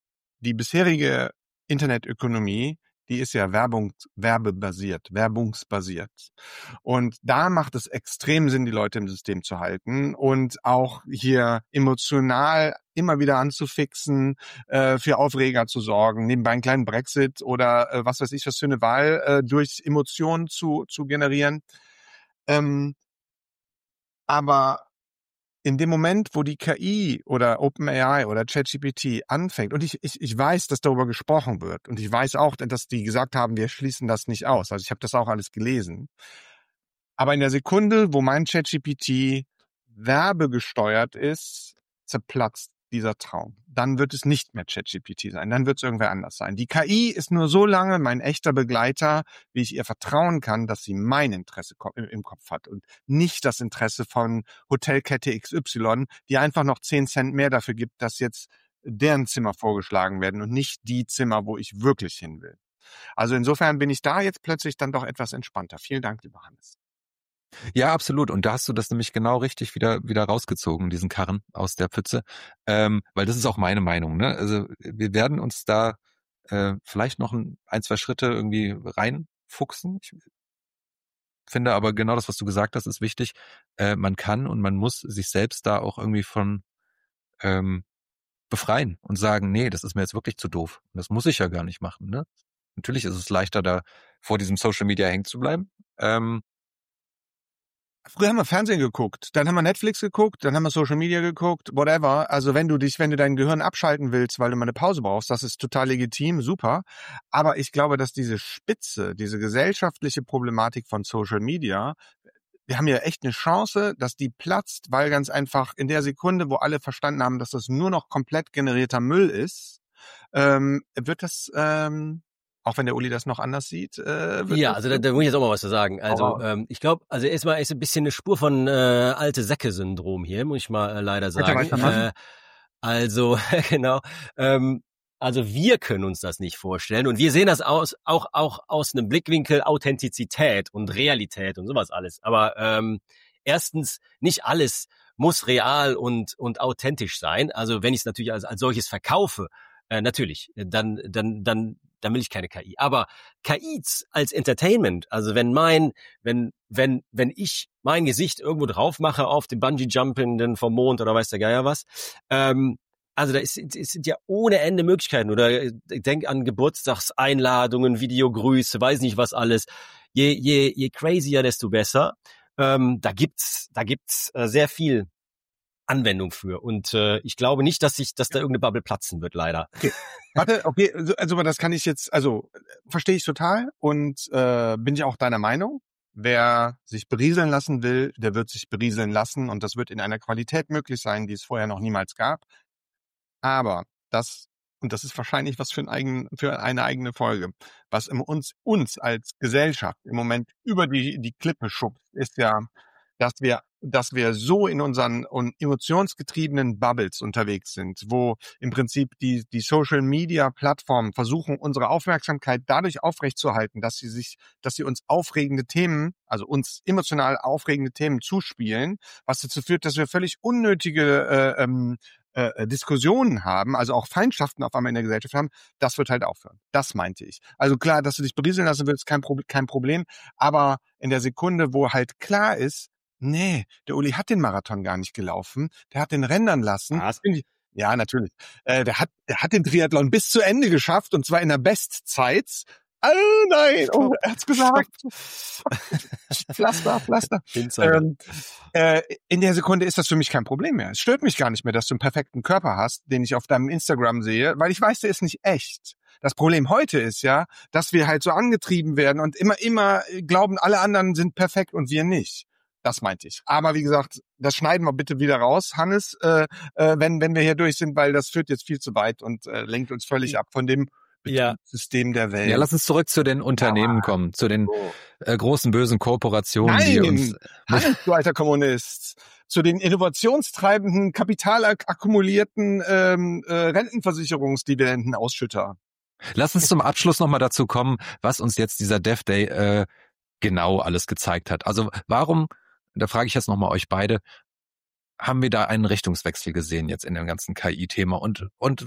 die bisherige Internetökonomie, die ist ja Werbung, werbebasiert, werbungsbasiert. Und da macht es extrem Sinn, die Leute im System zu halten und auch hier emotional immer wieder anzufixen, äh, für Aufreger zu sorgen, nebenbei einen kleinen Brexit oder äh, was weiß ich, was für eine Wahl äh, durch Emotionen zu, zu generieren. Ähm, aber in dem Moment, wo die K I oder OpenAI oder ChatGPT anfängt, und ich, ich, ich weiß, dass darüber gesprochen wird, und ich weiß auch, dass die gesagt haben, wir schließen das nicht aus. Also ich habe das auch alles gelesen. Aber in der Sekunde, wo mein ChatGPT werbegesteuert ist, zerplatzt dieser Traum. Dann wird es nicht mehr ChatGPT sein, dann wird es irgendwer anders sein. Die K I ist nur so lange mein echter Begleiter, wie ich ihr vertrauen kann, dass sie mein Interesse im Kopf hat und nicht das Interesse von Hotelkette X Y, die einfach noch zehn Cent mehr dafür gibt, dass jetzt deren Zimmer vorgeschlagen werden und nicht die Zimmer, wo ich wirklich hin will. Also insofern bin ich da jetzt plötzlich dann doch etwas entspannter. Vielen Dank, lieber Hannes. Ja, absolut. Und da hast du das nämlich genau richtig wieder wieder rausgezogen, diesen Karren aus der Pfütze. Ähm, weil das ist auch meine Meinung. Ne? Also wir werden uns da äh, vielleicht noch ein, ein, zwei Schritte irgendwie reinfuchsen. Ich finde aber genau das, was du gesagt hast, ist wichtig. Äh, man kann und man muss sich selbst da auch irgendwie von ähm, befreien und sagen, nee, das ist mir jetzt wirklich zu doof. Und das muss ich ja gar nicht machen. Ne? Natürlich ist es leichter, da vor diesem Social Media hängen zu bleiben. Ähm, Früher haben wir Fernsehen geguckt, dann haben wir Netflix geguckt, dann haben wir Social Media geguckt, whatever. Also wenn du dich, wenn du dein Gehirn abschalten willst, weil du mal eine Pause brauchst, das ist total legitim, super. Aber ich glaube, dass diese Spitze, diese gesellschaftliche Problematik von Social Media, wir haben ja echt eine Chance, dass die platzt, weil ganz einfach in der Sekunde, wo alle verstanden haben, dass das nur noch komplett generierter Müll ist, ähm, wird das... Ähm, auch wenn der Uli das noch anders sieht. Äh, wird ja, also da, da muss ich jetzt auch mal was zu sagen. Also ähm, ich glaube, also erstmal ist ein bisschen eine Spur von äh, alte Säcke-Syndrom hier, muss ich mal äh, leider sagen. Äh, also genau. Ähm, also wir können uns das nicht vorstellen und wir sehen das aus auch auch aus einem Blickwinkel Authentizität und Realität und sowas alles. Aber ähm, erstens, nicht alles muss real und und authentisch sein. Also wenn ich es natürlich als als solches verkaufe, äh, natürlich, dann dann dann dann will ich keine K I. Aber K I als Entertainment, also wenn mein, wenn, wenn, wenn ich mein Gesicht irgendwo drauf mache auf dem Bungee-Jumpenden vom Mond oder weiß der Geier was, ähm, also da ist, ist sind ja ohne Ende Möglichkeiten. Oder denk an Geburtstagseinladungen, Videogrüße, weiß nicht was alles. Je, je, je crazier, desto besser. Ähm, da gibt's, da gibt's äh, sehr viel Anwendung für. Und äh, ich glaube nicht, dass sich, dass da irgendeine Bubble platzen wird, leider. Okay. Warte, okay, also, also das kann ich jetzt, also verstehe ich total und äh, bin ich auch deiner Meinung. Wer sich berieseln lassen will, der wird sich berieseln lassen und das wird in einer Qualität möglich sein, die es vorher noch niemals gab. Aber das, und das ist wahrscheinlich was für, ein eigen, für eine eigene Folge, was im uns, uns als Gesellschaft im Moment über die, die Klippe schubst, ist ja, dass wir, dass wir so in unseren emotionsgetriebenen Bubbles unterwegs sind, wo im Prinzip die, die Social Media Plattformen versuchen, unsere Aufmerksamkeit dadurch aufrechtzuerhalten, dass sie sich, dass sie uns aufregende Themen, also uns emotional aufregende Themen zuspielen, was dazu führt, dass wir völlig unnötige, äh, ähm, äh, Diskussionen haben, also auch Feindschaften auf einmal in der Gesellschaft haben. Das wird halt aufhören. Das meinte ich. Also klar, dass du dich berieseln lassen willst, kein Problem, kein Problem. Aber in der Sekunde, wo halt klar ist, nee, der Uli hat den Marathon gar nicht gelaufen. Der hat den rendern lassen. Was? Ja, natürlich. Äh, der hat, der hat den Triathlon bis zu Ende geschafft und zwar in der Bestzeit. Oh nein, oh, er hat's gesagt. Pflaster, Pflaster. Ähm, äh, in der Sekunde ist das für mich kein Problem mehr. Es stört mich gar nicht mehr, dass du einen perfekten Körper hast, den ich auf deinem Instagram sehe, weil ich weiß, der ist nicht echt. Das Problem heute ist ja, dass wir halt so angetrieben werden und immer, immer glauben, alle anderen sind perfekt und wir nicht. Das meinte ich. Aber wie gesagt, das schneiden wir bitte wieder raus, Hannes, äh, äh, wenn wenn wir hier durch sind, weil das führt jetzt viel zu weit und äh, lenkt uns völlig ab von dem ja. System der Welt. Ja, lass uns zurück zu den Unternehmen ja, kommen, zu den so. äh, großen bösen Kooperationen, Nein, die uns... Hannes, du alter Kommunist, zu den innovationstreibenden, kapitalakkumulierten ähm, äh, Rentenversicherungsdividendenausschütter. Lass uns zum Abschluss nochmal dazu kommen, was uns jetzt dieser Dev Day äh, genau alles gezeigt hat. Also warum... Da frage ich jetzt nochmal euch beide, haben wir da einen Richtungswechsel gesehen jetzt in dem ganzen K I-Thema? Und und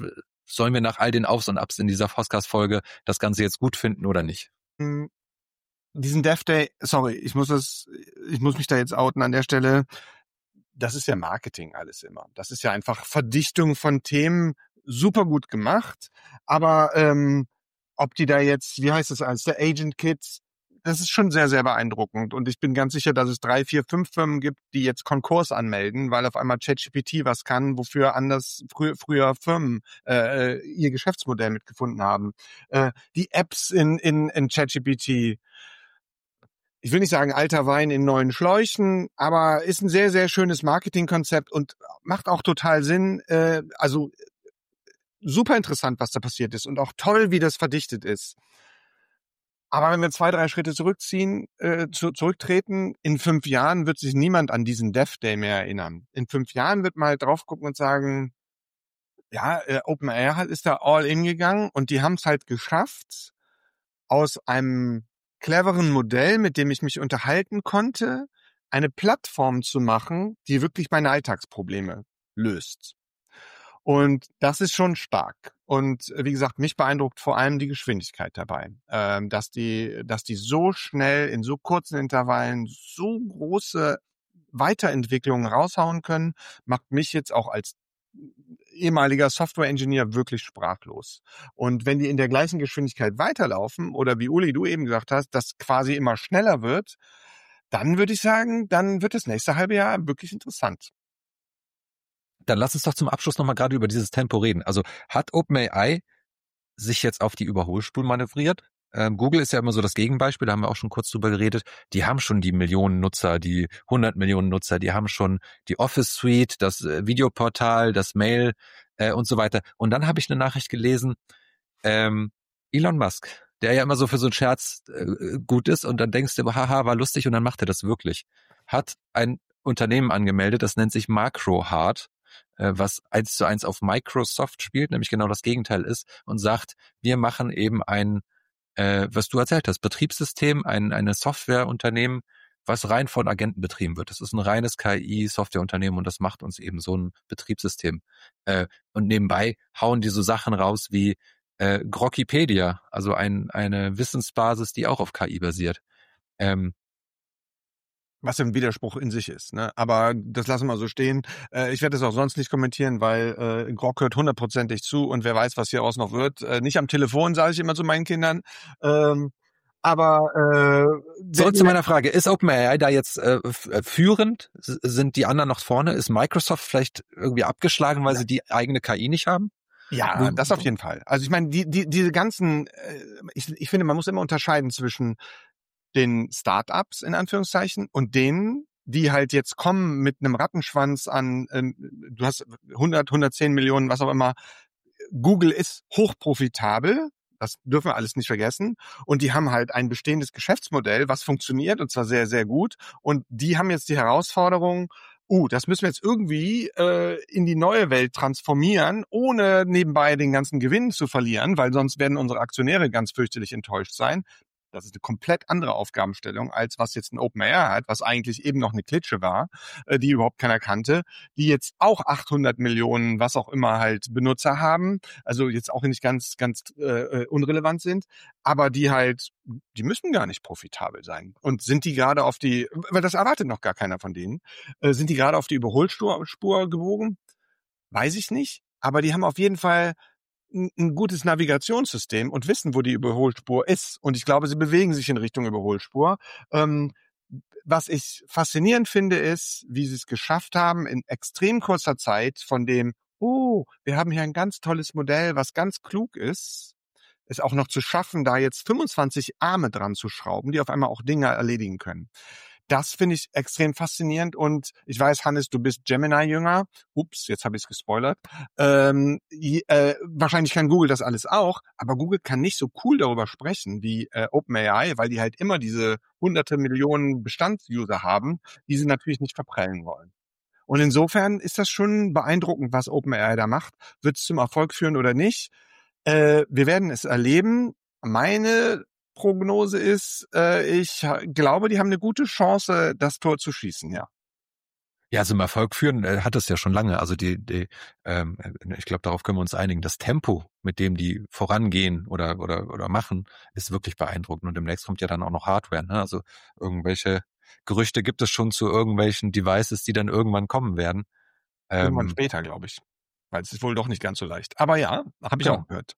sollen wir nach all den Aufs und Abs in dieser Podcast-Folge das Ganze jetzt gut finden oder nicht? Diesen Dev Day, sorry, ich muss das, ich muss mich da jetzt outen an der Stelle. Das ist ja Marketing alles immer. Das ist ja einfach Verdichtung von Themen, super gut gemacht. Aber ähm, ob die da jetzt, wie heißt es als der Agent Kit, das ist schon sehr, sehr beeindruckend. Und ich bin ganz sicher, dass es drei, vier, fünf Firmen gibt, die jetzt Konkurs anmelden, weil auf einmal ChatGPT was kann, wofür anders frü- früher Firmen äh, ihr Geschäftsmodell mitgefunden haben. Äh, die Apps in, in, in ChatGPT, ich will nicht sagen alter Wein in neuen Schläuchen, aber ist ein sehr, sehr schönes Marketingkonzept und macht auch total Sinn. Äh, also super interessant, was da passiert ist und auch toll, wie das verdichtet ist. Aber wenn wir zwei, drei Schritte zurückziehen, äh, zu, zurücktreten, in fünf Jahren wird sich niemand an diesen Dev Day mehr erinnern. In fünf Jahren wird man halt drauf gucken und sagen, ja, äh, OpenAI ist da all in gegangen und die haben es halt geschafft, aus einem cleveren Modell, mit dem ich mich unterhalten konnte, eine Plattform zu machen, die wirklich meine Alltagsprobleme löst. Und das ist schon stark. Und wie gesagt, mich beeindruckt vor allem die Geschwindigkeit dabei, ähm, dass die, dass die so schnell in so kurzen Intervallen so große Weiterentwicklungen raushauen können, macht mich jetzt auch als ehemaliger Software-Engineer wirklich sprachlos. Und wenn die in der gleichen Geschwindigkeit weiterlaufen oder wie Uli, du eben gesagt hast, das quasi immer schneller wird, dann würde ich sagen, dann wird das nächste halbe Jahr wirklich interessant. Dann lass uns doch zum Abschluss nochmal gerade über dieses Tempo reden. Also hat OpenAI sich jetzt auf die Überholspur manövriert? Ähm, Google ist ja immer so das Gegenbeispiel, da haben wir auch schon kurz drüber geredet. Die haben schon die Millionen Nutzer, die hundert Millionen Nutzer, die haben schon die Office Suite, das äh, Videoportal, das Mail äh, und so weiter. Und dann habe ich eine Nachricht gelesen, ähm, Elon Musk, der ja immer so für so einen Scherz äh, gut ist und dann denkst du, haha, war lustig und dann macht er das wirklich. Hat ein Unternehmen angemeldet, das nennt sich Macrohard, äh, was eins zu eins auf Microsoft spielt, nämlich genau das Gegenteil ist und sagt, wir machen eben ein Äh, was du erzählt hast, Betriebssystem, ein eine Softwareunternehmen, was rein von Agenten betrieben wird. Das ist ein reines K I-Softwareunternehmen und das macht uns eben so ein Betriebssystem. Äh, und nebenbei hauen die so Sachen raus wie äh, Grokkipedia, also ein, eine Wissensbasis, die auch auf K I basiert. Ähm, Was ein Widerspruch in sich ist, ne? Aber das lassen wir so stehen. Äh, ich werde das auch sonst nicht kommentieren, weil äh, Grok hört hundertprozentig zu und wer weiß, was hieraus noch wird. Äh, nicht am Telefon, sage ich immer zu meinen Kindern. Ähm, aber äh, Zurück zu meiner Frage, ist OpenAI da jetzt äh, führend? S- Sind die anderen noch vorne? Ist Microsoft vielleicht irgendwie abgeschlagen, weil sie die eigene K I nicht haben? Ja, das auf jeden Fall. Also ich meine, die, die, diese ganzen, äh, ich, ich finde, man muss immer unterscheiden zwischen den Startups in Anführungszeichen und denen, die halt jetzt kommen mit einem Rattenschwanz an, ähm, du hast hundert, hundertzehn Millionen, was auch immer. Google ist hochprofitabel, das dürfen wir alles nicht vergessen. Und die haben halt ein bestehendes Geschäftsmodell, was funktioniert und zwar sehr, sehr gut. Und die haben jetzt die Herausforderung, uh, das müssen wir jetzt irgendwie äh, in die neue Welt transformieren, ohne nebenbei den ganzen Gewinn zu verlieren, weil sonst werden unsere Aktionäre ganz fürchterlich enttäuscht sein. Das ist eine komplett andere Aufgabenstellung, als was jetzt ein OpenAI hat, was eigentlich eben noch eine Klitsche war, äh, die überhaupt keiner kannte, die jetzt auch achthundert Millionen, was auch immer halt Benutzer haben, also jetzt auch nicht ganz, ganz äh, unrelevant sind, aber die halt, die müssen gar nicht profitabel sein. Und sind die gerade auf die, weil das erwartet noch gar keiner von denen, äh, sind die gerade auf die Überholspur Spur gebogen? Weiß ich nicht, aber die haben auf jeden Fall ein gutes Navigationssystem und wissen, wo die Überholspur ist. Und ich glaube, sie bewegen sich in Richtung Überholspur. Ähm, was ich faszinierend finde, ist, wie sie es geschafft haben, in extrem kurzer Zeit von dem, oh, wir haben hier ein ganz tolles Modell, was ganz klug ist, es auch noch zu schaffen, da jetzt fünfundzwanzig Arme dran zu schrauben, die auf einmal auch Dinge erledigen können. Das finde ich extrem faszinierend und ich weiß, Hannes, du bist Gemini-Jünger. Ups, jetzt habe ich es gespoilert. Ähm, äh, wahrscheinlich kann Google das alles auch, aber Google kann nicht so cool darüber sprechen wie äh, OpenAI, weil die halt immer diese hunderte Millionen Bestandsuser haben, die sie natürlich nicht verprellen wollen. Und insofern ist das schon beeindruckend, was OpenAI da macht. Wird es zum Erfolg führen oder nicht? Äh, wir werden es erleben. Meine Prognose ist, äh, ich glaube, die haben eine gute Chance, das Tor zu schießen, ja. Ja, zum Erfolg führen äh, hat es ja schon lange. Also die, die ähm, ich glaube, darauf können wir uns einigen. Das Tempo, mit dem die vorangehen oder oder oder machen, ist wirklich beeindruckend. Und demnächst kommt ja dann auch noch Hardware. Ne? Also irgendwelche Gerüchte gibt es schon zu irgendwelchen Devices, die dann irgendwann kommen werden. Irgendwann Ähm, später, glaube ich. Weil es ist wohl doch nicht ganz so leicht. Aber ja, habe ich Genau. auch gehört.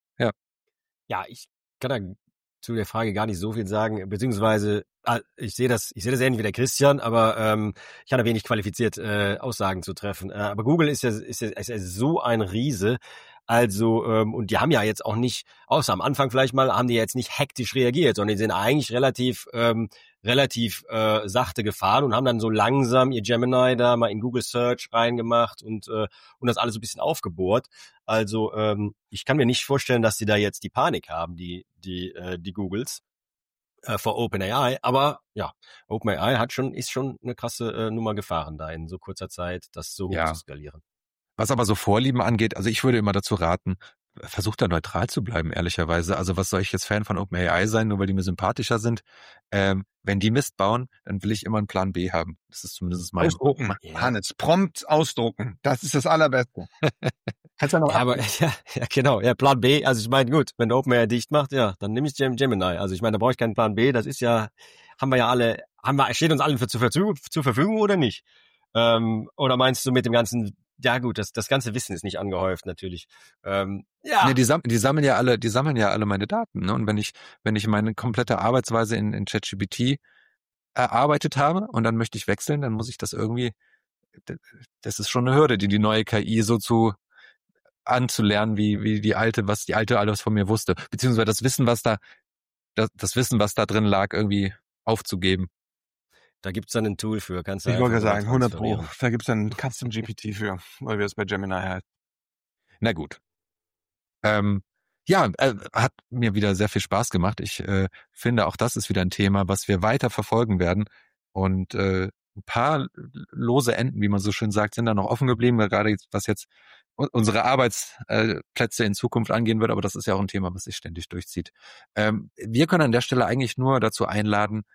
Ja, ich kann da zu der Frage gar nicht so viel sagen, beziehungsweise ah, ich sehe das, ich sehe das ähnlich wie der Christian, aber ähm, ich kann da wenig qualifiziert äh, Aussagen zu treffen. Äh, aber Google ist ja, ist ja, ist ja so ein Riese. Also, ähm, und die haben ja jetzt auch nicht, außer am Anfang vielleicht mal, haben die jetzt nicht hektisch reagiert, sondern die sind eigentlich relativ, ähm, relativ äh, sachte gefahren und haben dann so langsam ihr Gemini da mal in Google Search reingemacht und äh, und das alles so ein bisschen aufgebohrt. Also, ähm, ich kann mir nicht vorstellen, dass die da jetzt die Panik haben, die die äh, die Googles äh, vor OpenAI. Aber ja, OpenAI hat schon ist schon eine krasse äh, Nummer gefahren, da in so kurzer Zeit das so hoch Ja. zu skalieren. Was aber so Vorlieben angeht, also ich würde immer dazu raten, versucht da neutral zu bleiben, ehrlicherweise. Also was soll ich jetzt Fan von OpenAI sein, nur weil die mir sympathischer sind? Ähm, wenn die Mist bauen, dann will ich immer einen Plan B haben. Das ist zumindest mein... Ausdrucken, Ja. Hannes. Prompt ausdrucken. Das ist das Allerbeste. Kannst ja noch Ja, aber ja, ja, genau. Ja, Plan B. Also ich meine, gut, wenn der OpenAI dicht macht, ja, dann nehme ich Gem- Gemini. Also ich meine, da brauche ich keinen Plan B. Das ist ja, haben wir ja alle, haben wir, steht uns allen für, zur, Verzu- zur Verfügung oder nicht? Ähm, oder meinst du mit dem ganzen, ja gut, das, das ganze Wissen ist nicht angehäuft natürlich. Ähm, ja. Nee, die, sam die sammeln ja alle, die sammeln ja alle meine Daten. Ne? Und wenn ich, wenn ich meine komplette Arbeitsweise in, in ChatGPT erarbeitet habe und dann möchte ich wechseln, dann muss ich das irgendwie, das ist schon eine Hürde, die die neue K I so zu anzulernen, wie wie die alte, was die alte alles von mir wusste, beziehungsweise das Wissen, was da, das, das Wissen, was da drin lag, irgendwie aufzugeben. Da gibt's dann ein Tool für, kannst du Ich wollte einfach sagen, hundert Pro. transferieren. Da gibt's dann Custom G P T für, weil wir es bei Gemini halt. Na gut. Ähm, ja, äh, hat mir wieder sehr viel Spaß gemacht. Ich äh, finde, auch das ist wieder ein Thema, was wir weiter verfolgen werden. Und äh, ein paar lose Enden, wie man so schön sagt, sind da noch offen geblieben, gerade jetzt, was jetzt unsere Arbeitsplätze in Zukunft angehen wird. Aber das ist ja auch ein Thema, was sich ständig durchzieht. Ähm, wir können an der Stelle eigentlich nur dazu einladen,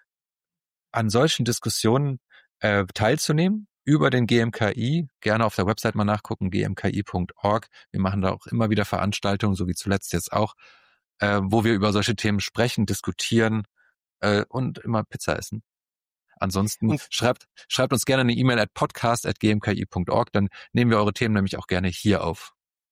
an solchen Diskussionen äh, teilzunehmen über den G M K I. Gerne auf der Website mal nachgucken, g m k i punkt org. Wir machen da auch immer wieder Veranstaltungen, so wie zuletzt jetzt auch, äh, wo wir über solche Themen sprechen, diskutieren äh, und immer Pizza essen. Ansonsten Und- schreibt schreibt uns gerne eine E-Mail at podcast at g m k i punkt org, dann nehmen wir eure Themen nämlich auch gerne hier auf.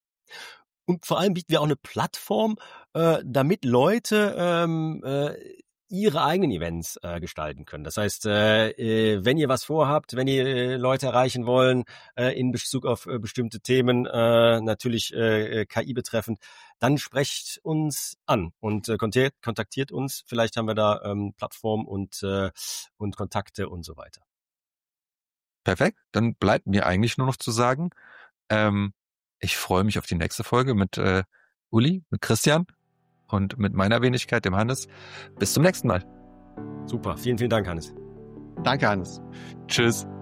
Und vor allem bieten wir auch eine Plattform, äh, damit Leute ähm, äh, ihre eigenen Events äh, gestalten können. Das heißt, äh, äh, wenn ihr was vorhabt, wenn ihr äh, Leute erreichen wollen äh, in Bezug auf äh, bestimmte Themen, äh, natürlich äh, K I betreffend, dann sprecht uns an und äh, kontaktiert, kontaktiert uns. Vielleicht haben wir da ähm, Plattform und äh, und Kontakte und so weiter. Perfekt, dann bleibt mir eigentlich nur noch zu sagen, ähm, ich freue mich auf die nächste Folge mit äh, Uli, mit Christian und mit meiner Wenigkeit, dem Hannes. Bis zum nächsten Mal. Super, vielen, vielen Dank, Hannes. Danke, Hannes. Tschüss.